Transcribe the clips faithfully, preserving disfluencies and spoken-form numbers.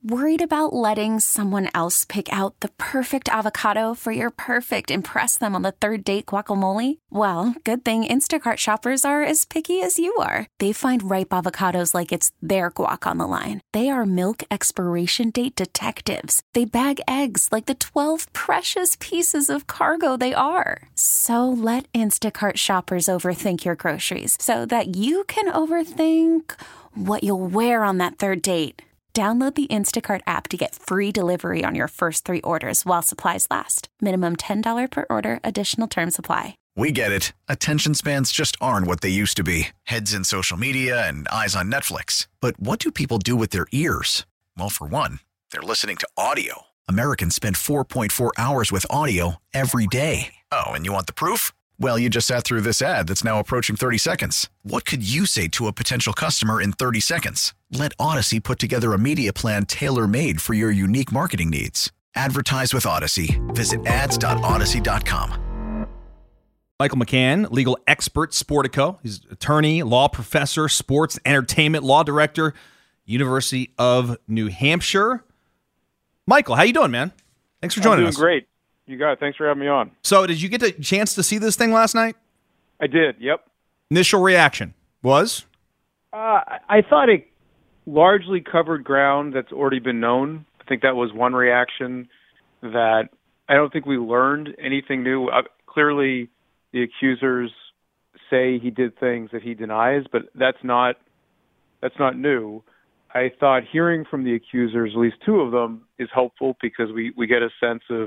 Worried about letting someone else pick out the perfect avocado for your perfect impress them on the third date guacamole? Well, good thing Instacart shoppers are as picky as you are. They find ripe avocados like it's their guac on the line. They are milk expiration date detectives. They bag eggs like the twelve precious pieces of cargo they are. So let Instacart shoppers overthink your groceries so that you can overthink what you'll wear on that third date. Download the Instacart app to get free delivery on your first three orders while supplies last. Minimum ten dollars per order. Additional terms apply. We get it. Attention spans just aren't what they used to be. Heads in social media and eyes on Netflix. But what do people do with their ears? Well, for one, they're listening to audio. Americans spend four point four hours with audio every day. Oh, and you want the proof? Well, you just sat through this ad that's now approaching thirty seconds. What could you say to a potential customer in thirty seconds? Let Odyssey put together a media plan tailor-made for your unique marketing needs. Advertise with Odyssey. Visit ads dot odyssey dot com. Michael McCann, legal expert, Sportico. He's attorney, law professor, sports entertainment law director, University of New Hampshire. Michael, how you doing, man? Thanks for joining I'm doing us. Great. You got it. Thanks for having me on. So, did you get a chance to see this thing last night? I did. Yep. Initial reaction was? Uh, I thought it largely covered ground that's already been known. I think that was one reaction. That I don't think we learned anything new. Uh, clearly, the accusers say he did things that he denies, but that's not that's not new. I thought hearing from the accusers, at least two of them, is helpful because we, we get a sense of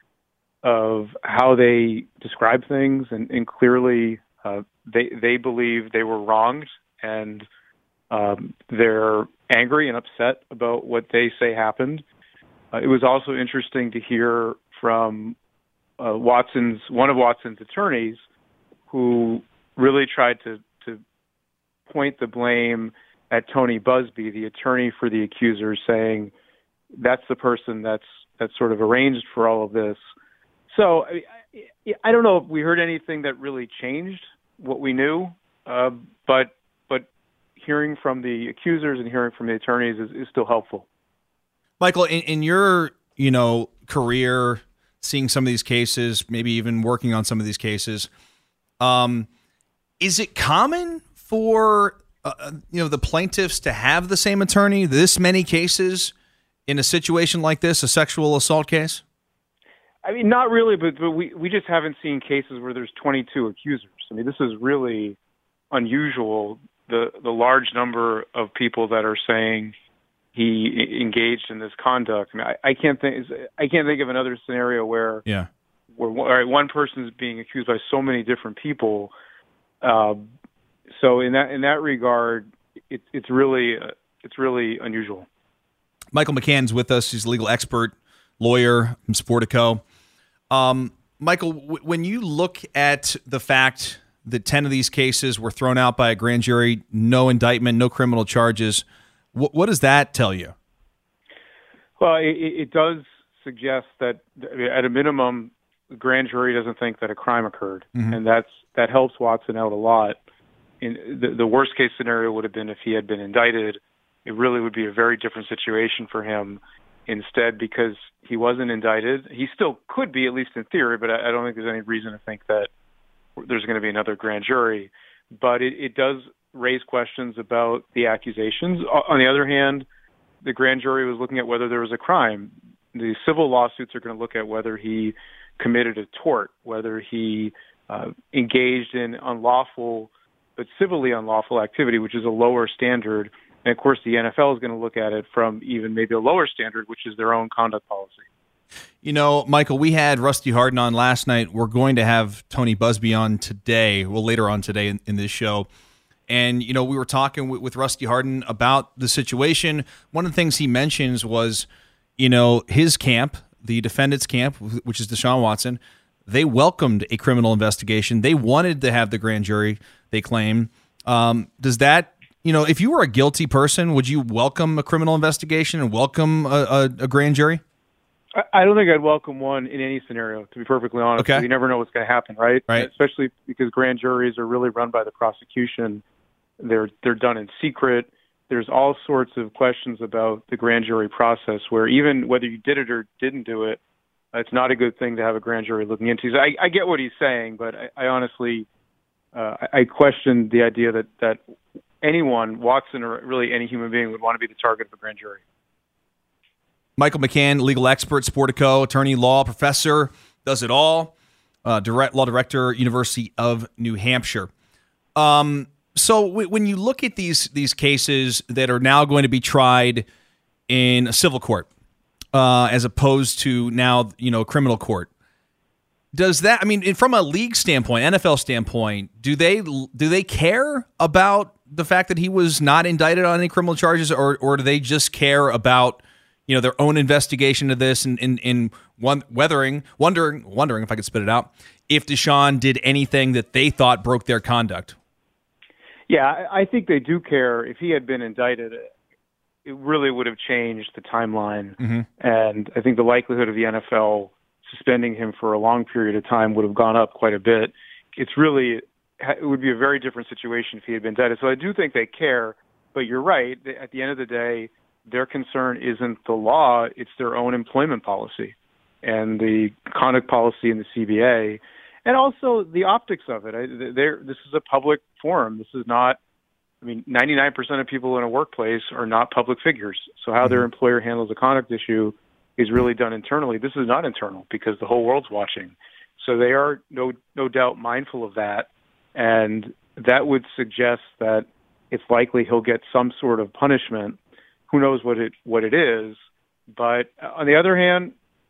of how they describe things, and, and clearly uh, they they believe they were wronged, and um, they're angry and upset about what they say happened. Uh, it was also interesting to hear from uh, Watson's one of Watson's attorneys, who really tried to to point the blame at Tony Buzbee, the attorney for the accusers, saying that's the person that's that's sort of arranged for all of this. So I, I don't know if we heard anything that really changed what we knew, uh, but but hearing from the accusers and hearing from the attorneys is, is still helpful. Michael, in, in your you know career, seeing some of these cases, maybe even working on some of these cases, um, is it common for uh, you know the plaintiffs to have the same attorney this many cases in a situation like this, a sexual assault case? I mean, not really, but, but we, we just haven't seen cases where there's twenty-two accusers. I mean, this is really unusual, the the large number of people that are saying he engaged in this conduct. I mean, I, I can't think I can't think of another scenario where yeah. where one, all right, one person is being accused by so many different people. Uh, so in that in that regard, it, it's really uh, it's really unusual. Michael McCann's with us. He's a legal expert, lawyer from Sportico. Um, Michael, w- when you look at the fact that ten of these cases were thrown out by a grand jury, no indictment, no criminal charges, wh- what does that tell you? Well, it, it does suggest that at a minimum, the grand jury doesn't think that a crime occurred, mm-hmm. and that's that helps Watson out a lot. In the, the worst case scenario would have been if he had been indicted. It really would be a very different situation for him. Instead, because he wasn't indicted, he still could be, at least in theory, but I, I don't think there's any reason to think that there's going to be another grand jury. But it, it does raise questions about the accusations. On the other hand, the grand jury was looking at whether there was a crime. The civil lawsuits are going to look at whether he committed a tort, whether he uh, engaged in unlawful but civilly unlawful activity, which is a lower standard. And, of course, the N F L is going to look at it from even maybe a lower standard, which is their own conduct policy. You know, Michael, we had Rusty Hardin on last night. We're going to have Tony Buzbee on today, well, later on today in, in this show. And, you know, we were talking with, with Rusty Hardin about the situation. One of the things he mentions was, you know, his camp, the defendant's camp, which is Deshaun Watson, they welcomed a criminal investigation. They wanted to have the grand jury, they claim. Um, does that You know, if you were a guilty person, would you welcome a criminal investigation and welcome a, a, a grand jury? I don't think I'd welcome one in any scenario, to be perfectly honest. Okay. You never know what's going to happen, right? Right. Especially because grand juries are really run by the prosecution. They're they're done in secret. there's all sorts of questions about the grand jury process where even whether you did it or didn't do it, it's not a good thing to have a grand jury looking into. So I, I get what he's saying, but I, I honestly, uh, I question the idea that, that anyone, Watson or really any human being, would want to be the target of a grand jury. Michael McCann, legal expert, Sportico, attorney, law professor, does it all. Uh, direct law director, University of New Hampshire. Um, so w- when you look at these these cases that are now going to be tried in a civil court, uh, as opposed to now, you know, criminal court, does that? I mean, from a league standpoint, N F L standpoint, do they do they care about the fact that he was not indicted on any criminal charges, or or do they just care about, you know, their own investigation of this and in in one weathering wondering wondering if I could spit it out, if Deshaun did anything that they thought broke their conduct? Yeah, I, I think they do care. If he had been indicted, it really would have changed the timeline, mm-hmm. and I think the likelihood of the N F L suspending him for a long period of time would have gone up quite a bit. It's really it would be a very different situation if he had been indicted. So I do think they care, but you're right. At the end of the day, their concern isn't the law, it's their own employment policy and the conduct policy in the C B A, and also the optics of it. I, this is a public forum. This is not, I mean, ninety-nine percent of people in a workplace are not public figures. So how their employer handles a conduct issue is really done internally. This is not internal because the whole world's watching. So they are no no doubt mindful of that, and that would suggest that it's likely he'll get some sort of punishment. Who knows what it what it is? But on the other hand,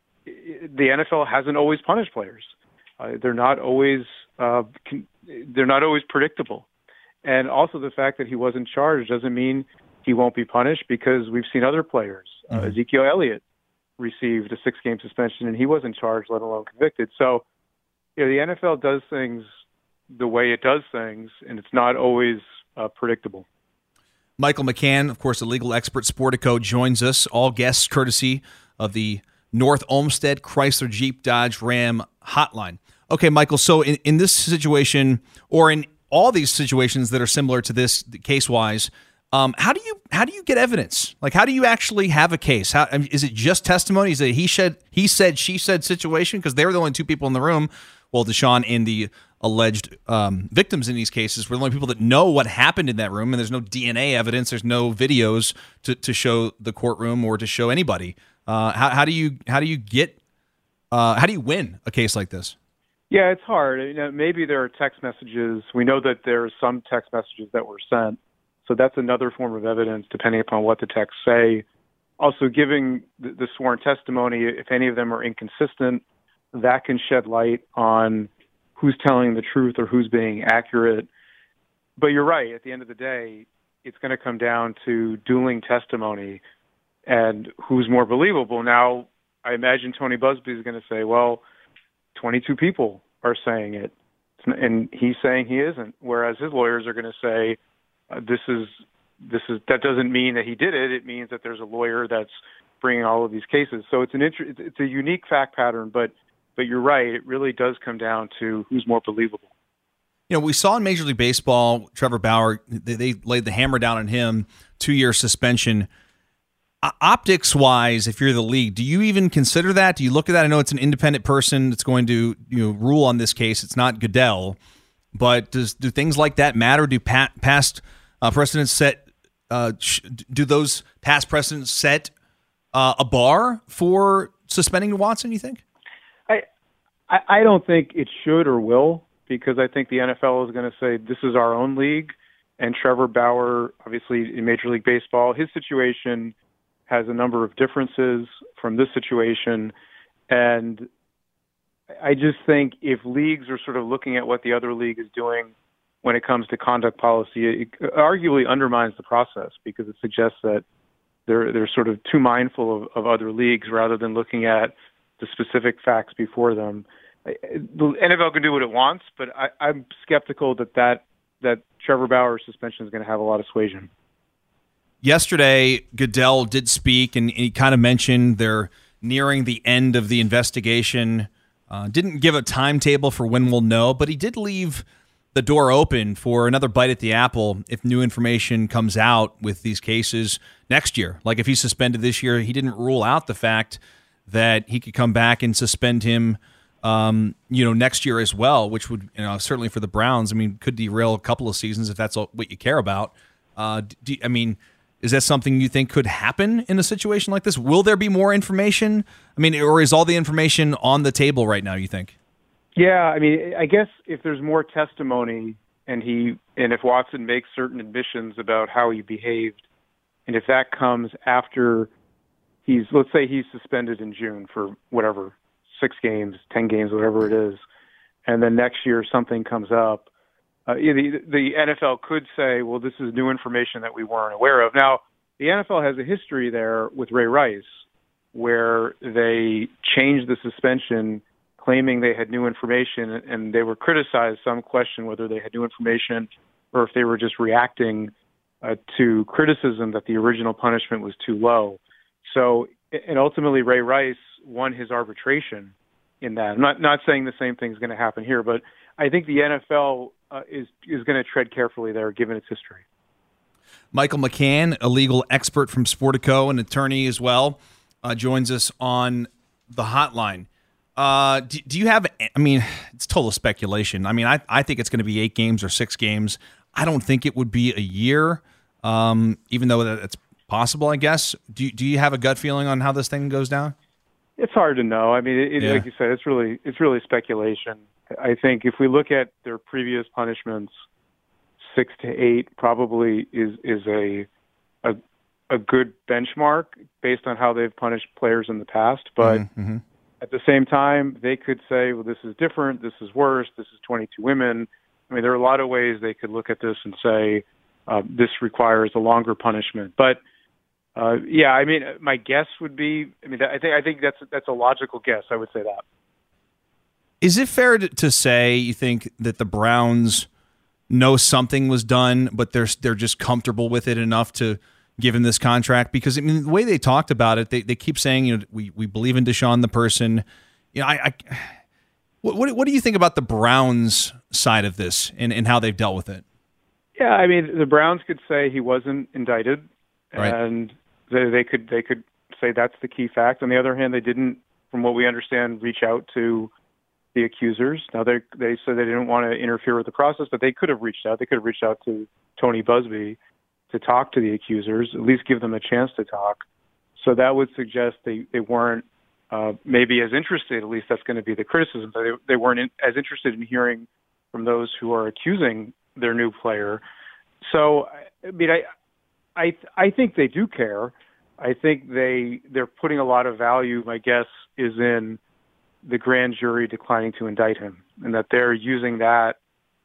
the N F L hasn't always punished players. Uh, they're not always uh, con- they're not always predictable. And also the fact that he wasn't charged doesn't mean he won't be punished, because we've seen other players. Mm-hmm. Uh, Ezekiel Elliott received a six-game suspension and he wasn't charged, let alone convicted. So, you know, the N F L does things the way it does things, and it's not always uh, predictable. Michael McCann, of course, a legal expert, Sportico, joins us. All guests courtesy of the North Olmsted Chrysler Jeep Dodge Ram hotline. Okay, Michael, so in, in this situation, or in all these situations that are similar to this case-wise, um, how do you how do you get evidence? Like, how do you actually have a case? How, I mean, is it just testimony? Is it he said, he said, she said situation? Because they were the only two people in the room. Well, Deshaun and the alleged um, victims in these cases were the only people that know what happened in that room, and there's no D N A evidence, there's no videos to, to show the courtroom or to show anybody. Uh, how, how do you how do you get uh, how do you win a case like this? Yeah, it's hard. You know, maybe there are text messages. We know that there are some text messages that were sent, so that's another form of evidence, depending upon what the texts say. Also, giving the, the sworn testimony, if any of them are inconsistent, that can shed light on who's telling the truth or who's being accurate. But you're right. At the end of the day, it's going to come down to dueling testimony and who's more believable. Now, I imagine Tony Busby is going to say, well, twenty-two people are saying it, and he's saying he isn't, whereas his lawyers are going to say, uh, this is this is that doesn't mean that he did it. It means that there's a lawyer that's bringing all of these cases. So it's an inter- it's a unique fact pattern, but but you're right. It really does come down to who's more believable. You know, we saw in Major League Baseball, Trevor Bauer, they, they laid the hammer down on him, two-year suspension. Uh, optics-wise, if you're the league, do you even consider that? Do you look at that? I know it's an independent person that's going to, you know, rule on this case. It's not Goodell. But does do things like that matter? Do pa- past uh, precedents set uh, sh- do those past precedents set uh, a bar for suspending Watson, you think? I I don't think it should or will, because I think the N F L is going to say this is our own league, and Trevor Bauer, obviously in Major League Baseball, his situation has a number of differences from this situation, and I just think if leagues are sort of looking at what the other league is doing when it comes to conduct policy, it arguably undermines the process, because it suggests that they're they're sort of too mindful of, of other leagues rather than looking at the specific facts before them. The N F L can do what it wants, but I, I'm skeptical that, that that Trevor Bauer's suspension is going to have a lot of suasion. Yesterday, Goodell did speak, and he kind of mentioned they're nearing the end of the investigation. Uh, didn't give a timetable for when we'll know, but he did leave the door open for another bite at the apple if new information comes out with these cases next year. Like if he's suspended this year, he didn't rule out the fact that he could come back and suspend him, um, you know, next year as well, which would, you know, certainly for the Browns, I mean, could derail a couple of seasons if that's all, what you care about. Uh, do, I mean, is that something you think could happen in a situation like this? Will there be more information? I mean, or is all the information on the table right now, you think? Yeah, I mean, I guess if there's more testimony and he and if Watson makes certain admissions about how he behaved, and if that comes after he's, let's say he's suspended in June for whatever, six games, ten games, whatever it is, and then next year something comes up, uh, the, the N F L could say, well, this is new information that we weren't aware of. Now, the N F L has a history there with Ray Rice where they changed the suspension claiming they had new information, and they were criticized. Some question whether they had new information or if they were just reacting uh, to criticism that the original punishment was too low. So, and ultimately Ray Rice won his arbitration in that. I'm not, not saying the same thing is going to happen here, but I think the N F L uh, is, is going to tread carefully there given its history. Michael McCann, a legal expert from Sportico, an attorney as well, uh, joins us on the hotline. Uh, do, do you have, I mean, it's total speculation. I mean, I, I think it's going to be eight games or six games. I don't think it would be a year, um, even though that's possible, I guess. Do, do you have a gut feeling on how this thing goes down? It's hard to know. I mean, it, yeah. like you said, it's really, it's really speculation. I think if we look at their previous punishments, six to eight probably is, is a, a, a good benchmark based on how they've punished players in the past. But mm-hmm. at the same time, they could say, well, this is different, this is worse, this is twenty-two women. I mean, there are a lot of ways they could look at this and say, uh, this requires a longer punishment. But, uh, yeah, I mean, my guess would be, I mean, I think I think that's that's a logical guess. I would say that. Is it fair to, to say, you think, that the Browns know something was done, but they're, they're just comfortable with it enough to give him this contract? Because I mean, the way they talked about it, they, they keep saying, you know, we, we believe in Deshaun the person. You know, I, I what, what what do you think about the Browns side of this and, and how they've dealt with it? Yeah, I mean, the Browns could say he wasn't indicted, right. and they, they could they could say that's the key fact. On the other hand, they didn't, from what we understand, reach out to the accusers. Now they they said they didn't want to interfere with the process, but they could have reached out. They could have reached out to Tony Busby to talk to the accusers, at least give them a chance to talk. So that would suggest they, they weren't uh, maybe as interested, at least that's going to be the criticism, but they, they weren't in, as interested in hearing from those who are accusing their new player. So, I mean, I, I, I think they do care. I think they, they're putting a lot of value, my guess, is in the grand jury declining to indict him, and that they're using that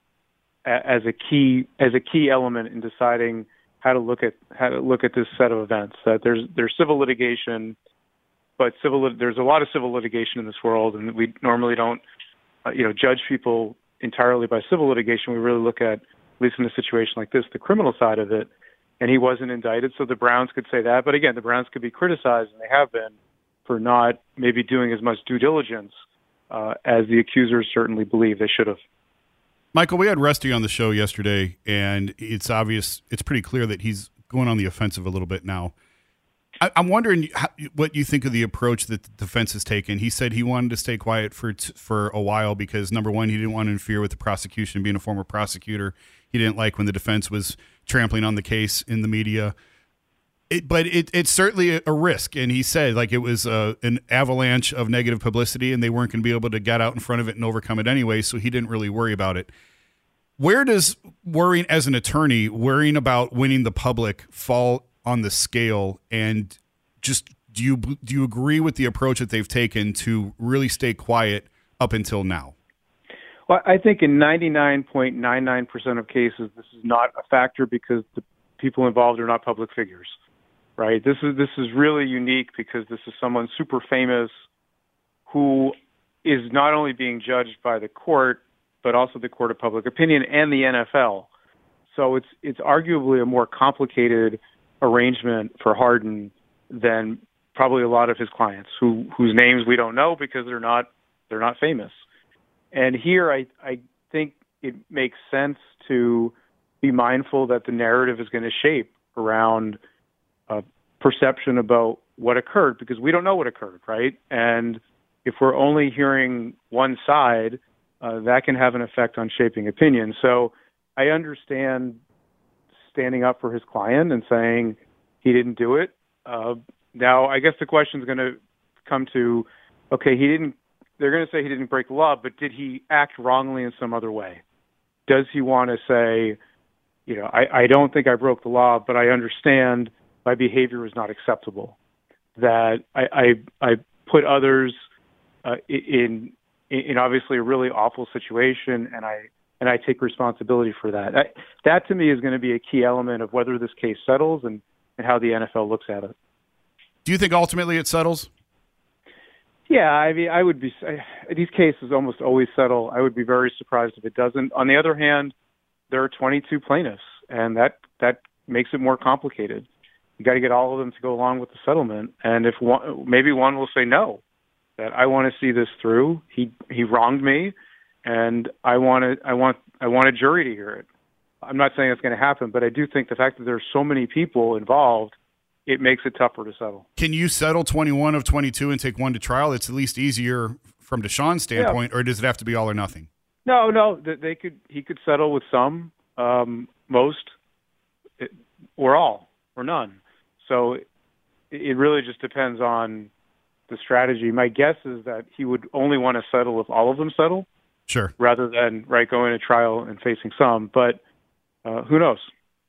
as a key, as a key element in deciding how to look at how to look at this set of events. That there's there's civil litigation, but civil there's a lot of civil litigation in this world, and we normally don't uh, you know judge people entirely by civil litigation. We really look at, at least in a situation like this, the criminal side of it. And he wasn't indicted, so the Browns could say that. But again, the Browns could be criticized, and they have been, for not maybe doing as much due diligence uh, as the accusers certainly believe they should have. Michael, we had Rusty on the show yesterday, and it's obvious, it's pretty clear that he's going on the offensive a little bit now. I, I'm wondering how, what you think of the approach that the defense has taken. He said he wanted to stay quiet for for a while because, number one, he didn't want to interfere with the prosecution. Being a former prosecutor, he didn't like when the defense was trampling on the case in the media. It, but it, it's certainly a, a risk, and he said like it was uh, an avalanche of negative publicity, and they weren't going to be able to get out in front of it and overcome it anyway, so he didn't really worry about it. Where does worrying as an attorney, worrying about winning the public, fall on the scale? And just do you do you agree with the approach that they've taken to really stay quiet up until now? Well, I think in ninety-nine point nine nine percent of cases, this is not a factor because the people involved are not public figures. Right. This is this is really unique because this is someone super famous who is not only being judged by the court, but also the court of public opinion and the N F L. So it's it's arguably a more complicated arrangement for Harden than probably a lot of his clients who whose names we don't know because they're not they're not famous. And here I I think it makes sense to be mindful that the narrative is going to shape around uh, perception about what occurred, because we don't know what occurred, right? And if we're only hearing one side, uh, that can have an effect on shaping opinion. So I understand standing up for his client and saying he didn't do it. Uh, now, I guess the question is going to come to, okay, he didn't, they're going to say he didn't break the law, but did he act wrongly in some other way? Does he want to say, you know, I, I don't think I broke the law, but I understand my behavior was not acceptable, that I, I, I put others uh, in, in obviously a really awful situation, and I and I take responsibility for that. I, that to me is going to be a key element of whether this case settles and, and how the N F L looks at it. Do you think ultimately it settles? Yeah, I mean, I would be. I, these cases almost always settle. I would be very surprised if it doesn't. On the other hand, there are twenty-two plaintiffs, and that that makes it more complicated. You got to get all of them to go along with the settlement, and if one, maybe one will say no, that I want to see this through. He he wronged me, and I want to. I want I want a jury to hear it. I'm not saying it's going to happen, but I do think the fact that there's so many people involved, it makes it tougher to settle. Can you settle twenty-one of twenty-two and take one to trial? It's at least easier from Deshaun's standpoint, yeah. Or does it have to be all or nothing? No, no. They could. He could settle with some, um, most, or all, or none. So it really just depends on the strategy. My guess is that he would only want to settle if all of them settle. Sure. Rather than right going to trial and facing some, but uh, who knows?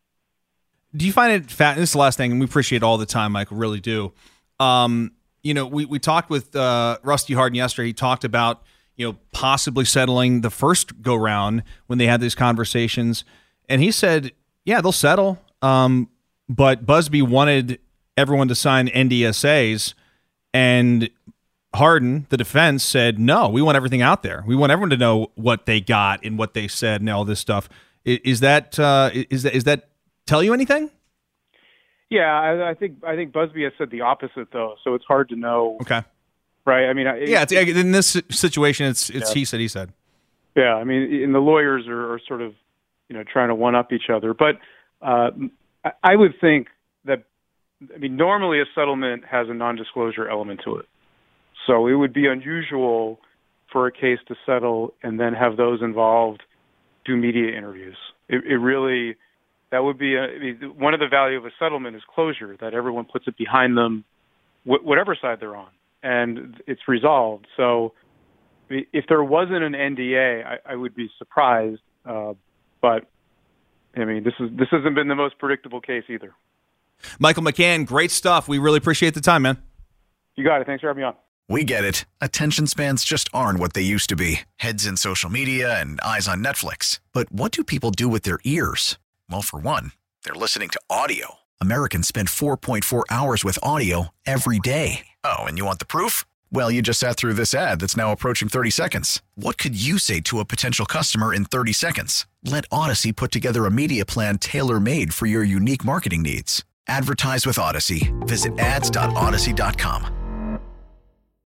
Do you find it fat? This is the last thing, and we appreciate all the time, Michael, really do. Um, you know, we, we talked with uh, Rusty Hardin yesterday. He talked about, you know, possibly settling the first go round when they had these conversations. And he said, yeah, they'll settle. Um, but Busby wanted everyone to sign N D S As, and Hardin, the defense, said, no, we want everything out there. We want everyone to know what they got and what they said and all this stuff. Is, is that, uh, is that, is that tell you anything? Yeah, I, I think I think Busby has said the opposite, though, so it's hard to know. Okay, right? I mean, it, yeah, it's, in this situation, it's it's yeah. he said, he said. Yeah, I mean, and the lawyers are, are sort of, you know, trying to one up each other. But uh, I, I would think that, I mean, normally a settlement has a non-disclosure element to it, so it would be unusual for a case to settle and then have those involved do media interviews. It, it really. That would be a, I mean, one of the value of a settlement is closure, that everyone puts it behind them, wh- whatever side they're on, and it's resolved. So if there wasn't an N D A, I, I would be surprised. Uh, but I mean, this is this hasn't been the most predictable case either. Michael McCann, great stuff. We really appreciate the time, man. You got it. Thanks for having me on. We get it. Attention spans just aren't what they used to be. Heads in social media and eyes on Netflix. But what do people do with their ears? Well, for one, they're listening to audio. Americans spend four point four hours with audio every day. Oh, and you want the proof? Well, you just sat through this ad that's now approaching thirty seconds. What could you say to a potential customer in thirty seconds? Let Odyssey put together a media plan tailor-made for your unique marketing needs. Advertise with Odyssey. Visit ads dot odyssey dot com.